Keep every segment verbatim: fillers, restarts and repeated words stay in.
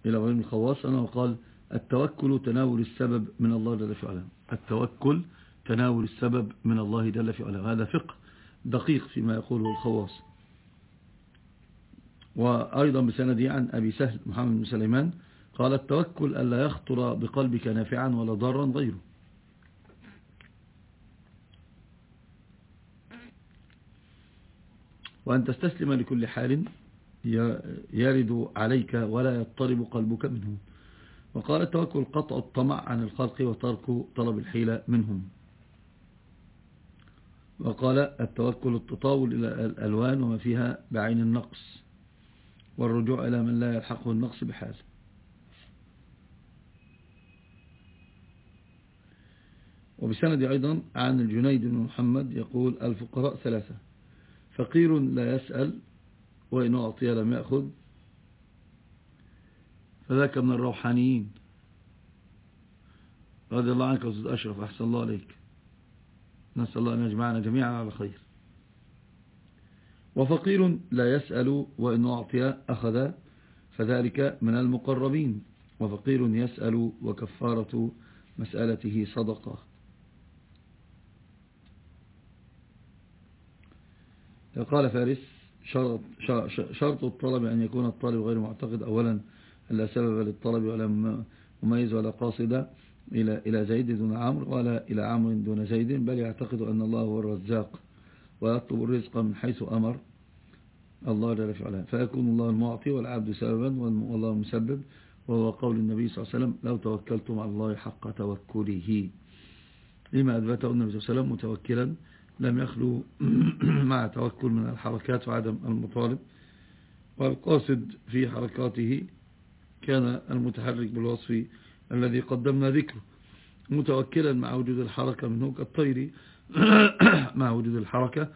إلى إبراهيم الخواص أنه قال التوكل تناول السبب من الله جل في علاه. التوكل تناول السبب من الله جل في علاه. هذا فقه دقيق فيما يقوله الخواص. وأيضا بسندي عن أبي سهل محمد بن سليمان قال التوكل ألا يخطر بقلبك نافعا ولا ضارا غيره. وأن تستسلم لكل حال يرد عليك ولا يضطرب قلبك منه. وقال التوكل قطع الطمع عن الخلق وترك طلب الحيلة منهم. وقال التوكل التطاول إلى الألوان وما فيها بعين النقص والرجوع إلى من لا يلحقه النقص بحال. وبسند أيضا عن الجنيد بن محمد يقول الفقراء ثلاثة: فقير لا يسأل وإن أعطي لم يأخذ، فذاك من الروحانيين. رضي الله عنك أستاذ أشرف، أحسن الله عليك، نسأل الله أن يجمعنا جميعا على خير. وفقير لا يسأل وإن أعطي أخذ، فذلك من المقربين. وفقير يسأل وكفارة مسألته صدقة. قال فارس شرط, شرط الطلب أن يكون الطالب غير معتقد أولا لا سبب للطلب ولا مميز ولا قاصد إلى إلى زيد دون عمرو ولا إلى عمرو دون زيد، بل يعتقد أن الله هو الرزاق ويطلب الرزق من حيث أمر الله جل وعلا، فيكون الله المعطي والعبد سببا والله المسبب. وهو قول النبي صلى الله عليه وسلم لو توكلتم على الله حق توكله، لما أثبته النبي صلى الله عليه وسلم متوكلا لم يخلو مع توكل من الحركات وعدم المطالب. والقاصد في حركاته كان المتحرك بالوصف الذي قدمنا ذكره، متوكلا مع وجود الحركة منه كالطير مع وجود الحركة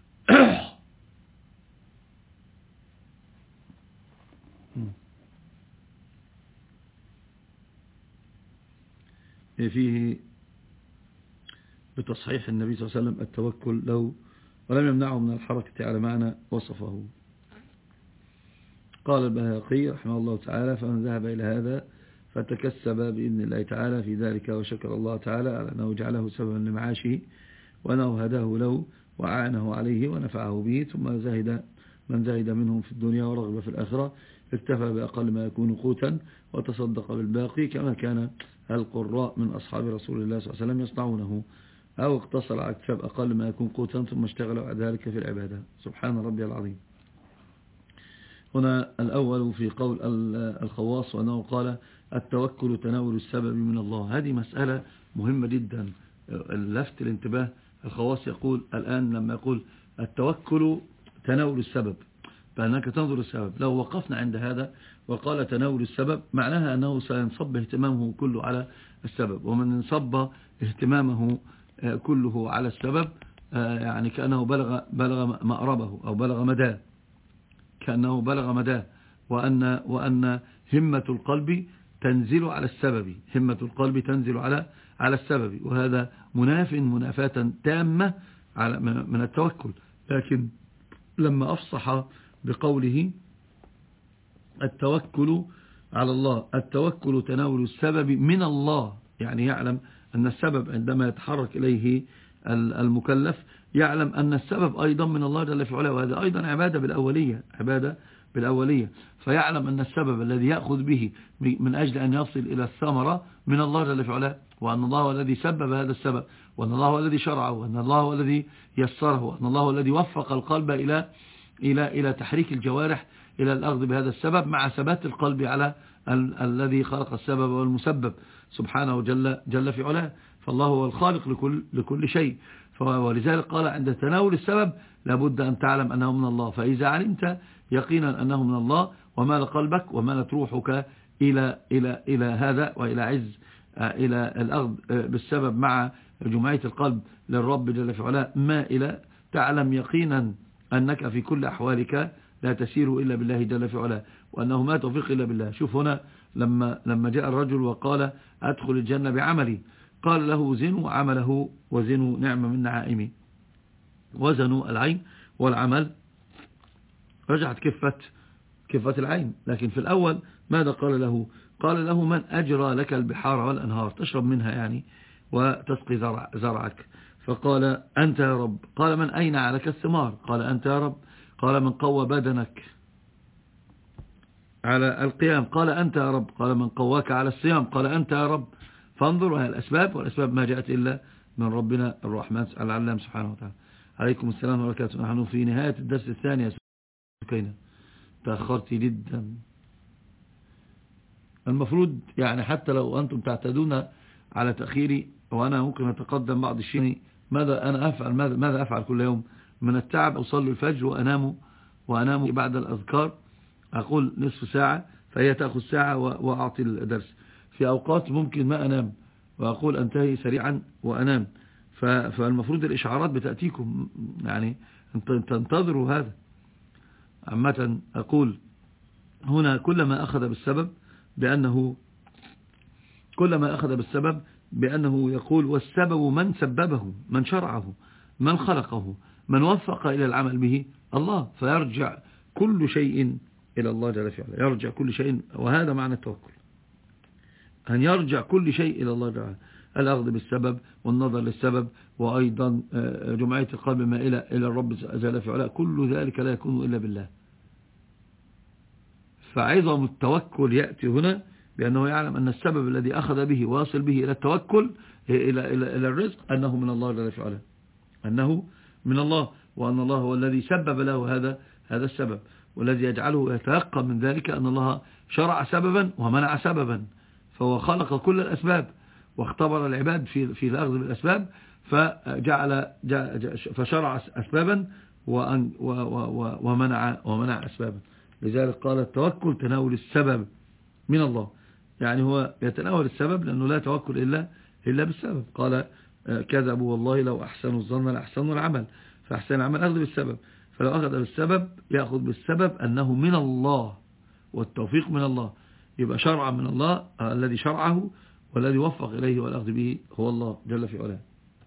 فيه بتصحيح النبي صلى الله عليه وسلم التوكل له ولم يمنعه من الحركة على معنى وصفه. قال البهقي رحمه الله تعالى فمن ذهب إلى هذا فتكسب بإذن الله تعالى في ذلك وشكر الله تعالى على أنه جعله سببا لمعاشه وأنه هداه له وعانه عليه ونفعه به، ثم زهد من زهد منهم في الدنيا ورغب في الآخرة اكتفى بأقل ما يكون قوتا وتصدق بالباقي، كما كان القراء من أصحاب رسول الله صلى الله عليه وسلم يصنعونه، أو اقتصر على اكتساب أقل ما يكون قوتا ثم اشتغلوا على ذلك في العبادة. سبحان ربي العظيم. هنا الأول في قول الخواص وأنه قال التوكل تناول السبب من الله. هذه مسألة مهمة جدا لفت الانتباه. الخواص يقول الآن لما يقول التوكل تناول السبب، فأنك تنظر السبب. لو وقفنا عند هذا وقال تناول السبب معناها أنه سينصب اهتمامه كله على السبب، ومن انصب اهتمامه كله على السبب يعني كأنه بلغ, بلغ مأربه أو بلغ مداه، كأنه بلغ مداه، وأن, وأن همة القلب تنزل على السبب، همة القلب تنزل على على السبب، وهذا مناف منافاة تامة على من التوكل. لكن لما أفصح بقوله التوكل على الله، التوكل تناول السبب من الله، يعني يعلم أن السبب عندما يتحرك إليه المكلف يعلم أن السبب أيضا من الله جل في علاه، وهذا أيضا عبادة بالأولية، عبادة بالأولية. فيعلم أن السبب الذي يأخذ به من أجل أن يصل إلى الثمرة من الله جل في علاه، وأن الله هو الذي سبب هذا السبب، وأن الله هو الذي شرعه، وأن الله هو الذي يسره، وأن الله هو الذي وفق القلب إلى إلى إلى تحريك الجوارح إلى الأخذ بهذا السبب، مع ثبات القلب على ال الذي خلق السبب والمسبب سبحانه جل جل في علاه. فالله هو الخالق لكل لكل شيء، ولذلك قال عند تناول السبب لابد أن تعلم أنه من الله. فإذا علمت يقينا أنه من الله ومال قلبك ومالت روحك إلى إلى إلى هذا وإلى عز إلى الأخذ بالسبب مع جمعية القلب للرب جل في علاه مائلة، تعلم يقينا أنك في كل أحوالك لا تسير إلا بالله جل في علاه، وأنه ما توفيق إلا بالله. شوف هنا لما لما جاء الرجل وقال أدخل الجنة بعملي، قال له زنوا عمله وزنوا نعمة من نعائمي، وزنوا العين والعمل، رجعت كفة كفة العين. لكن في الأول ماذا قال له؟ قال له من أجرى لك البحار والأنهار تشرب منها يعني وتسقي زرع زرعك. فقال أنت يا رب. قال من أينع لك الثمار؟ قال أنت يا رب. قال من قوى بدنك على القيام؟ قال أنت يا رب. قال من قواك على الصيام؟ قال أنت يا رب. فانظروا هذه الأسباب، والأسباب ما جاءت إلا من ربنا الرحمن العلام سبحانه وتعالى. عليكم السلام وبركاته. نحن في نهاية الدرس الثاني يا سكينة، تأخرت جدا. المفروض يعني حتى لو أنتم تعتدون على تأخيري وأنا ممكن أتقدم بعض الشيء، ماذا أنا أفعل؟ ماذا, ماذا أفعل كل يوم من التعب؟ أصلي الفجر وأنام وأنام بعد الأذكار، أقول نصف ساعة فهي تأخذ ساعة وأعطي الدرس. في أوقات ممكن ما أنام وأقول أنتهي سريعا وأنام. فالمفروض الإشعارات بتأتيكم، يعني تنتظروا هذا. عامة أقول هنا كلما أخذ بالسبب بأنه كلما أخذ بالسبب بأنه يقول والسبب من سببه، من شرعه، من خلقه، من وفق إلى العمل به الله. فيرجع كل شيء إلى الله جل وعلا، يرجع كل شيء. وهذا معنى التوكل، أن يرجع كل شيء إلى الله جل وعلا. الأخذ بالسبب والنظر للسبب، وأيضا جمعية القلب ما إلى إلى الرب جل وعلا، كل ذلك لا يكون إلا بالله. فعظم التوكل يأتي هنا بأنه يعلم أن السبب الذي أخذ به واصل به إلى التوكل إلى, إلى, إلى الرزق أنه من الله جل وعلا، أنه من الله، وأن الله هو الذي سبب له هذا هذا السبب، والذي يجعله يتيقن من ذلك أن الله شرع سببا ومنع سببا. فهو خلق كل الأسباب واختبر العباد في في الأخذ بالأسباب، فجعل فشرع أسبابا ومنع ومنع أسبابا. لذلك قال التوكل تناول السبب من الله، يعني هو يتناول السبب لأنه لا توكل إلا إلا بالسبب. قال كذبوا والله لو أحسنوا الظن لأحسنوا العمل، فأحسن العمل أخذ بالسبب. فلو أخذ بالسبب يأخذ بالسبب أنه من الله، والتوفيق من الله، يبقى شرعا من الله. الذي شرعه والذي وفق إليه والأخذ به هو الله جل في علاه.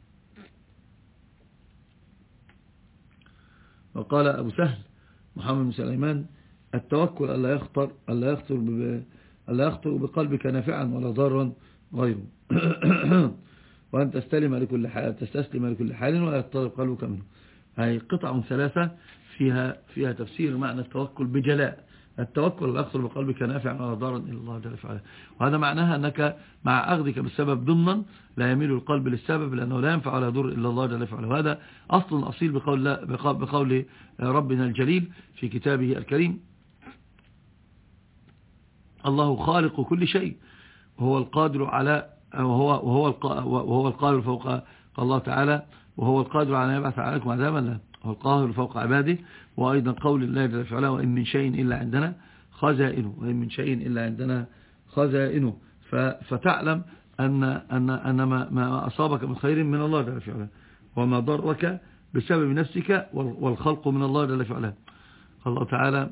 وقال أبو سهل محمد بن سليمان التوكل ألا يخطر ألا يخطر ألا يخطر بقلبك نافعا ولا ضارا غيره وأن تستلم لكل حال تستسلم لكل حال ولا يضطرب قلبك منه. هذه قطع ثلاثة فيها فيها تفسير معنى التوكل بجلاء. التوكل لا يخطر بقلبك نافعا ولا ضارا إلا الله جل وعلا، وهذا معناها أنك مع أخذك بالسبب ضمنا لا يميل القلب للسبب، لأنه لا ينفع ولا يضر إلا الله جل وعلا. وهذا أصل أصيل بقول, بقول ربنا الجليل في كتابه الكريم: الله خالق كل شيء وهو القادر على وهو وهو وهو القادر فوق. قال الله تعالى: وهو القادر على أن يبعث عليكم عذابا، لا هو القاهر فوق عباده. وأيضا قول الله جل وعلا: وإن من شيء إلا عندنا خزائنه، وإن من شيء إلا عندنا خزائنه. فتعلم أن أن أن ما أصابك من خير من الله جل وعلا، وما ضرك بسبب نفسك والخلق من الله جل وعلا. الله تعالى: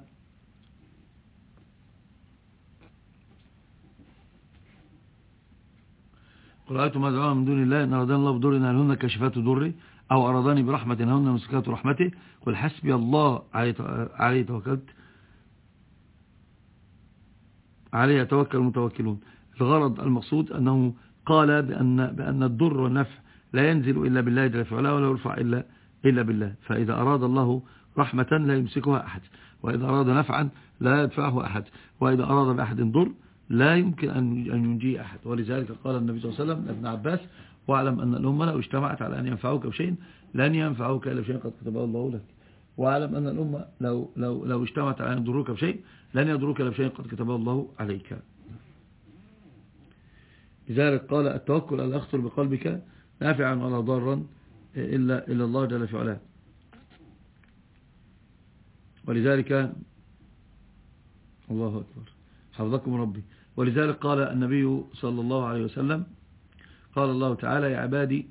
قل رأيتم ما دعونا من دون الله إن أرادنا الله بضر هل كاشفات ضري أو أرادني برحمة هل ممسكات رحمته قل حسبي الله عليه توكلت عليه يتوكل المتوكلون. الغرض المقصود أنه قال بأن بأن الضر والنفع لا ينزل إلا بالله جل وعلا ولا يرفع إلا إلا بالله. فإذا أراد الله رحمة لا يمسكها أحد، وإذا أراد نفعا لا يدفعه أحد، وإذا أراد بأحد ضر لا يمكن أن ينجي أحد. ولذلك قال النبي صلى الله عليه وسلم لابن عباس: واعلم أن الأمة لو اجتمعت على أن ينفعوك بشيء لن ينفعوك إلا بشيء قد كتبه الله لك، واعلم أن الأمة لو لو لو اجتمعت على أن يضروك بشيء لن يضروك إلا بشيء قد كتبه الله عليك. لذلك قال التوكل ألا يخطر بقلبك نافعا ولا ضارا إلا إلا الله جل في علاه. ولذلك الله أكبر حفظكم ربي. ولذلك قال النبي صلى الله عليه وسلم: قال الله تعالى: يا عبادي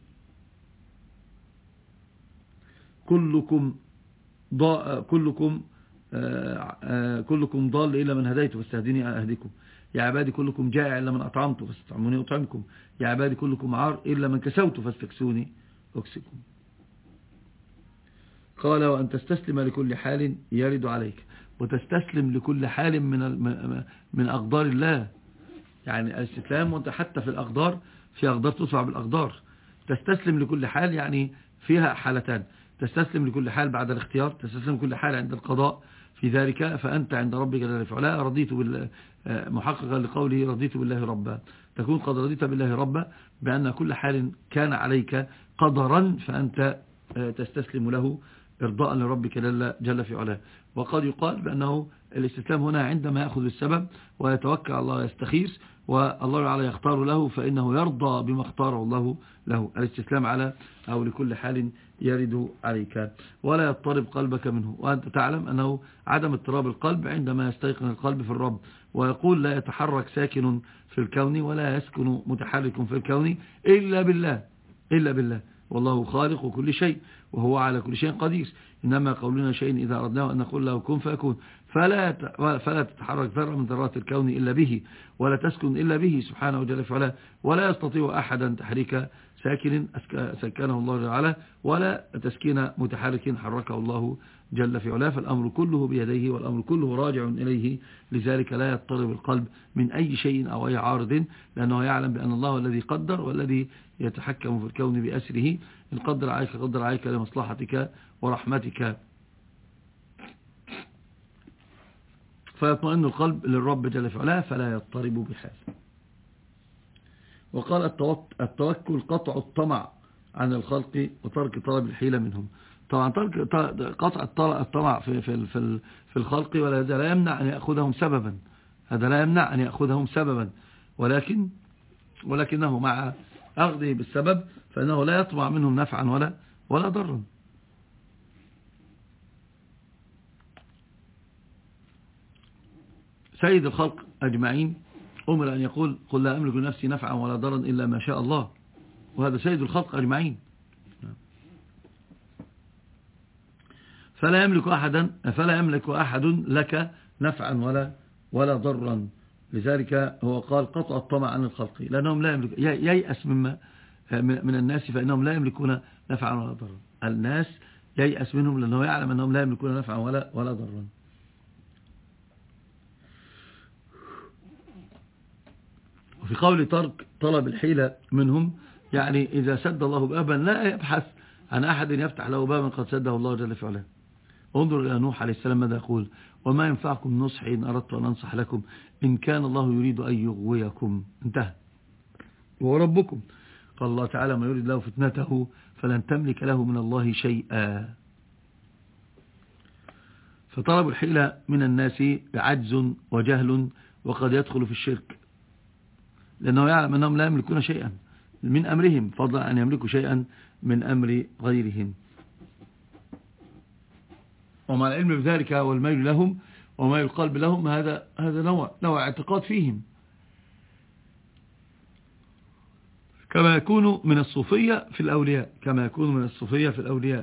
كلكم ضال كلكم آآ آآ كلكم ضال إلا من هديته فاستهديني أهديكم. يا عبادي كلكم جائع إلا من أطعمته فاستطعموني أطعمكم. يا عبادي كلكم عار إلا من كسوت فاستكسوني أكسكم. قال: وأن تستسلم لكل حال يرد عليك. وتستسلم لكل حال من من أقدار الله. يعني الاستسلام وانت حتى في الأقدار، في أقدار تدفع بالأقدار، تستسلم لكل حال، يعني فيها حالتان: تستسلم لكل حال بعد الاختيار، تستسلم لكل حال عند القضاء. في ذلك فأنت عند ربك جل وعلا رضيت بالله، محققا لقوله رضيت بالله ربا، تكون قد رضيت بالله ربا بأن كل حال كان عليك قدرا فأنت تستسلم له إرضاء لربك جل في علاه. وقد يقال بأنه الاستسلام هنا عندما يأخذ السبب ويتوكل على الله ويستخير، والله تعالى يختار له فإنه يرضى بما اختاره الله له. الاستسلام على أو لكل حال يرد عليك ولا يضطرب قلبك منه. وأنت تعلم أنه عدم اضطراب القلب عندما يستيقن القلب في الرب ويقول لا يتحرك ساكن في الكون ولا يسكن متحرك في الكون إلا بالله، إلا بالله، والله خالق كل شيء وهو على كل شيء قدير. إنما قولنا شيء إذا أردناه أن نقول له كن فيكون، فلا فلا تتحرك ذرة من ذرات الكون إلا به، ولا تسكن إلا به سبحانه وجل فعلا، ولا يستطيع أحدا تحريك ساكن سكنه الله تعالى، ولا تسكين متحرك حركه الله جل في علاه. فالأمر كله بيديه والأمر كله راجع إليه. لذلك لا يضطرب القلب من أي شيء أو أي عارض، لأنه يعلم بأن الله الذي قدر والذي يتحكم في الكون بأسره. إن قدر عليك قدر عليك لمصلحتك ورحمتك، فيطمئن القلب للرب جل في علاه فلا يضطرب بحال. وقال التوكل قطع الطمع عن الخلق وترك طلب الحيلة منهم. طبعا ترك قطع الطمع في في في في الخلق، ولا هذا لا يمنع أن يأخذهم سببا، هذا لا يمنع أن يأخذهم سببا، ولكن ولكنه مع أخذه بالسبب فإنه لا يطمع منهم نفعا ولا ولا ضرا. سيد الخلق أجمعين أمر أن يقول قل لا أملك نفسي نفعا ولا ضرا إلا ما شاء الله، وهذا سيد الخلق أجمعين. فلا يملك أحدا فلا يملك أحد لك نفعا ولا ولا ضرا. لذلك هو قال قطع الطمع عن الخلق، لأنهم لا يملك ييأس مما من الناس فإنهم لا يملكون نفعا ولا ضرا. الناس ييأس منهم لأنه يعلم أنهم لا يملكون نفعا ولا ولا ضرا. وفي قول ترك طلب الحيلة منهم، يعني إذا سد الله بابا لا يبحث عن أحد يفتح له بابا قد سده الله جل في علاه. انظر إلى نوح عليه السلام ماذا يقول: وما ينفعكم نصحي إن أردت أن أنصح لكم إن كان الله يريد أن يغويكم. انتهى. وهو ربكم. قال الله تعالى: ما يريد له فتنته فلن تملك له من الله شيئا. فطلب الحيلة من الناس عجز وجهل وقد يدخل في الشرك، لأنه يعلم أنهم لا يملكون شيئا من أمرهم فضلا أن يملكوا شيئا من أمر غيرهم. ومع العلم بذلك والميل لهم وما القلب لهم، هذا هذا نوع نوع اعتقاد فيهم، كما يكون من الصوفية في الأولياء كما يكون من الصوفية في الأولياء.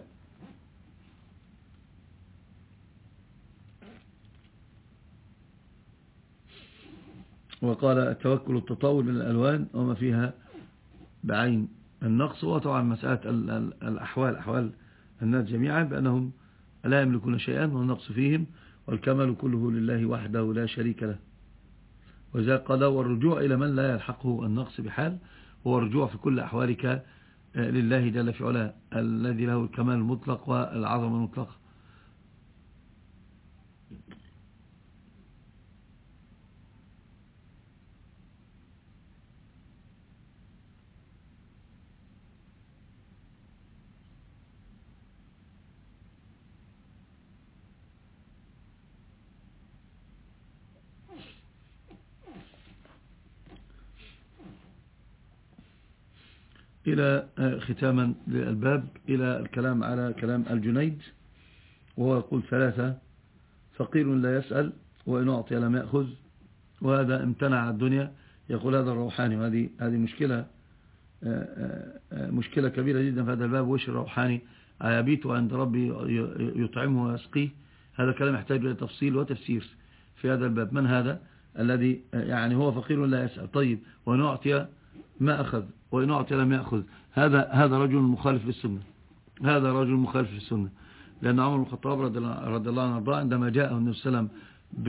وقال التوكل التطاول من الألوان وما فيها بعين النقص. وطبعا مسألة الأحوال أحوال الناس جميعا بأنهم لا يملكون شيئا والنقص فيهم، والكمال كله لله وحده لا شريك له. وإذا قال والرجوع إلى من لا يلحقه النقص بحال هو الرجوع في كل أحوالك لله جل في علاه الذي له الكمال المطلق والعظمة المطلقة. إلى ختاما للباب إلى الكلام على كلام الجنيد، وهو يقول ثلاثة: فقير لا يسأل وإن أعطي لم يأخذ، وهذا امتنع الدنيا. يقول هذا الروحاني، وهذه هذه مشكلة مشكلة كبيرة جدا في هذا الباب. وش الروحاني؟ يبيت عند ربي يطعمه ويسقيه. هذا كلام يحتاج إلى تفصيل وتفسير في هذا الباب. من هذا الذي يعني هو فقير لا يسأل؟ طيب وإن أعطي ما أخذ وإن أعطي لم يأخذ، هذا هذا رجل مخالف للسنة، هذا رجل مخالف للسنة. لأن عمر بن الخطاب رضي الله عنه وارضاه عندما جاءه النبي صلى الله عليه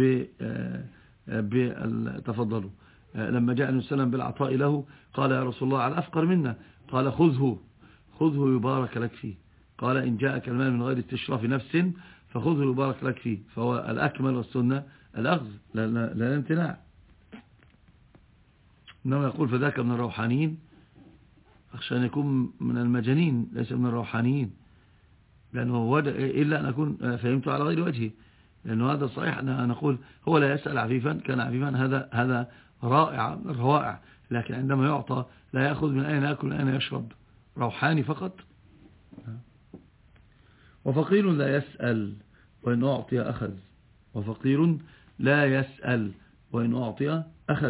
وسلم تفضلوا لما جاء النبي صلى الله عليه وسلم بالعطاء له قال يا رسول الله على أفقر منا، قال خذه خذه يبارك لك فيه. قال إن جاءك المال من غير استشراف نفس فخذه يبارك لك فيه. فهو الأكمل والسنة الأخذ لا الامتناع. إنما يقول فذاك من الروحانيين، أخشى أن يكون من المجانين ليس من الروحانيين، لأنه إلا أن أكون فهمت على غير وجهه، لأنه هذا صحيح أن نقول هو لا يسأل عفيفا كان عفيفا، هذا هذا رائع من الروائع، لكن عندما يعطى لا يأخذ من أين يأكل من أين يشرب، روحاني فقط. وفقير لا يسأل وإن أعطي أخذ، وفقير لا يسأل وإن أعطي أخذ.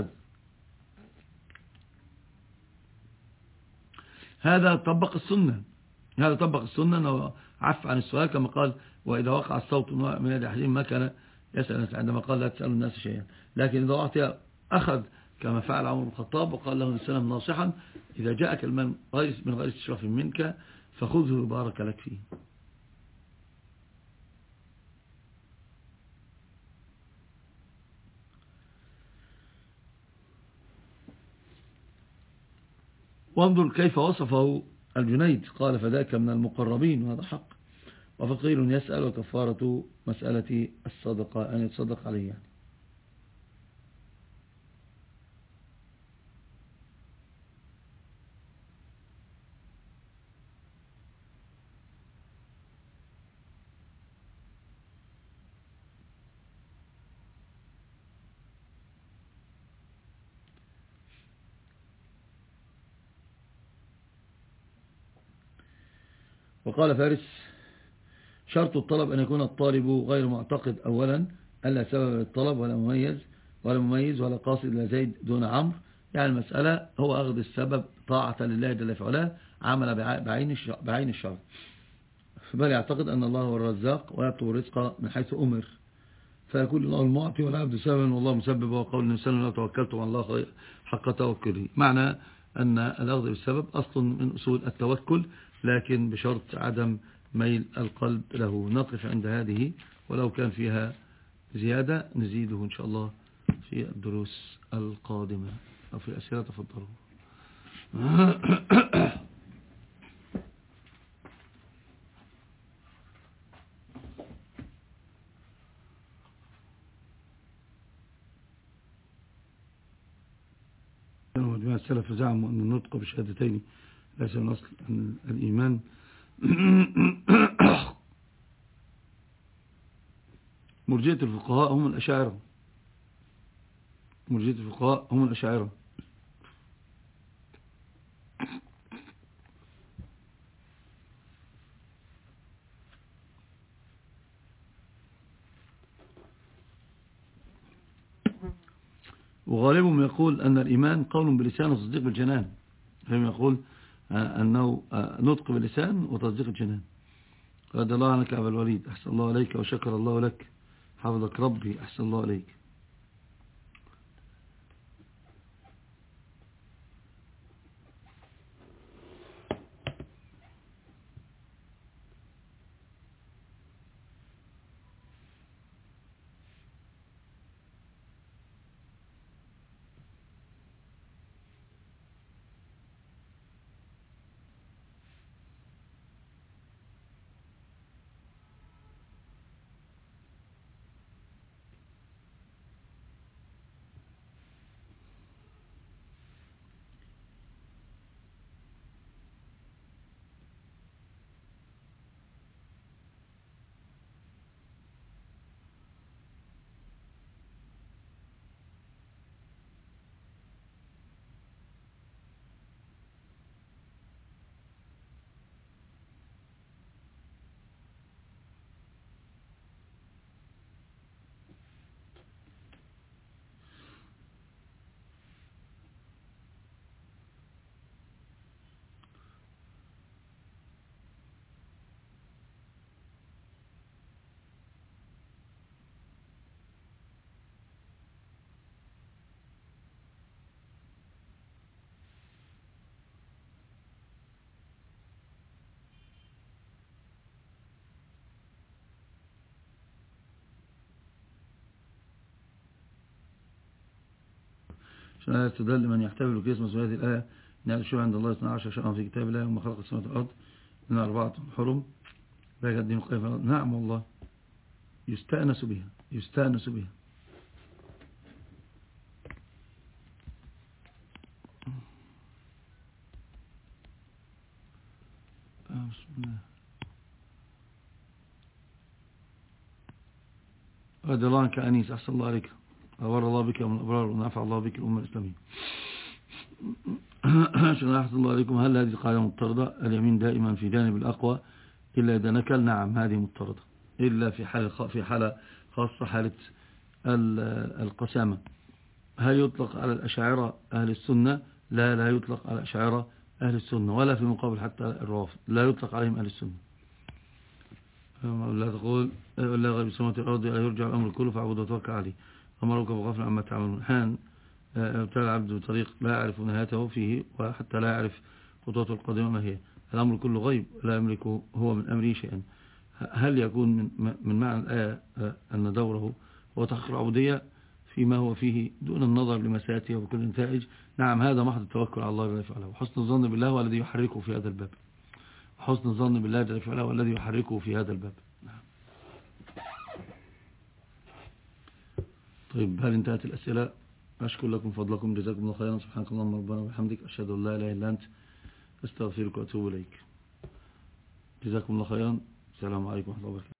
هذا طبق السنة، هذا طبق السنة أنه عف عن السؤال كما قال وإذا وقع الصوت من يد أحدهم ما كان يسأل عندما قال لا تسألوا الناس شيئا، لكن إذا أعطي أخذ كما فعل عمر بن الخطاب وقال له السلام ناصحا إذا جاءك المال من غير استشراف منك فخذه يبارك لك فيه. وانظر كيف وصفه الجنيد، قال فذاك من المقربين، وهذا حق. وفقير يسأل وكفارة مسألة الصدقة أن يتصدق عليه يعني. وقال فارس شرط الطلب أن يكون الطالب غير معتقد أولا ألا سبب للطلب ولا مميز ولا مميز ولا قاصد إلى زيد دون عمرو، يعني المسألة هو أخذ السبب طاعة لله جل في علاه عمل بعين الشرع، بل يعتقد أن الله هو الرزاق ويطلب الرزق من حيث أمر، فيكون الله المعطي والعبد سببا والله مسبب، وقول النبي صلى الله عليه وسلم لا توكلتم على الله حق توكله. معنى أن الأخذ بالسبب أصل من أصول التوكل، لكن بشرط عدم ميل القلب له. نقف عند هذه، ولو كان فيها زيادة نزيده إن شاء الله في الدروس القادمة أو في الأسئلة. تفضلوا. وجماعة السلف زعموا أن النطق بشهادتين ليس من أصل الإيمان. مرجئة الفقهاء هم الأشاعرة، مرجئة الفقهاء هم الأشاعرة. وغالبهم يقول أن الإيمان قول باللسان وتصديق بالجنان، فهم يقول أنه نطق باللسان وتصديق الجنان. رضي الله عنك أبا الوليد، أحسن الله عليك وشكر الله لك، حفظك ربي، أحسن الله عليك. لا تدل من يحتفل كريسماس وهذه الآية إن هذا الشيء عند الله اثنا عشر شهرا في كتاب الله وما خلق السماوات والأرض إن أربعة حرم لا الدين القيم. نعم والله يستأنس بها يستأنس بها. بسم الله. رضي الله عنك أنيس، أحسن الله عليك، أبر الله بك من الأبرار ونفع الله بك الأمة الإسلامية. أحسن الله عليكم. هل هذه القاعدة مضطردة؟ اليمين دائما في جانب الأقوى إلا إذا نكل. نعم هذه مضطردة إلا في حالة في حالة خاصة حالة القسامة. هل يطلق على الأشاعرة أهل السنة؟ لا لا يطلق على الأشاعرة أهل السنة، ولا في المقابل حتى الروافض لا يطلق عليهم أهل السنة. لا تقول لا غير بسماوات الأرض لا يرجع الأمر كله فاعبد وتوكل عليه أمرك بغفل عما تعملون. حان ابتلى العبد بطريق لا يعرف نهايته فيه وحتى لا يعرف خطوته القادمة ما هي. الأمر كله غيب لا يملك هو من أمره شيئا. هل يكون من من معنى الآية أن دوره هو تحقيق العبودية فيما هو فيه دون النظر لما سيأتي وبكل نتائج؟ نعم هذا محض التوكل على الله جل وعلا، وحسن الظن بالله هو الذي يحركه في هذا الباب. حسن الظن بالله جل وعلا هو الذي يحركه في هذا الباب. طيب هل انتهت الأسئلة؟ أشكر لكم فضلكم جزاكم الله خيرا. سبحانك اللهم ربنا وبحمدك أشهد أن لا إله إلا أنت أستغفرك وأتوب إليك. جزاكم الله خيرا. السلام عليكم ورحمة الله وبركاته.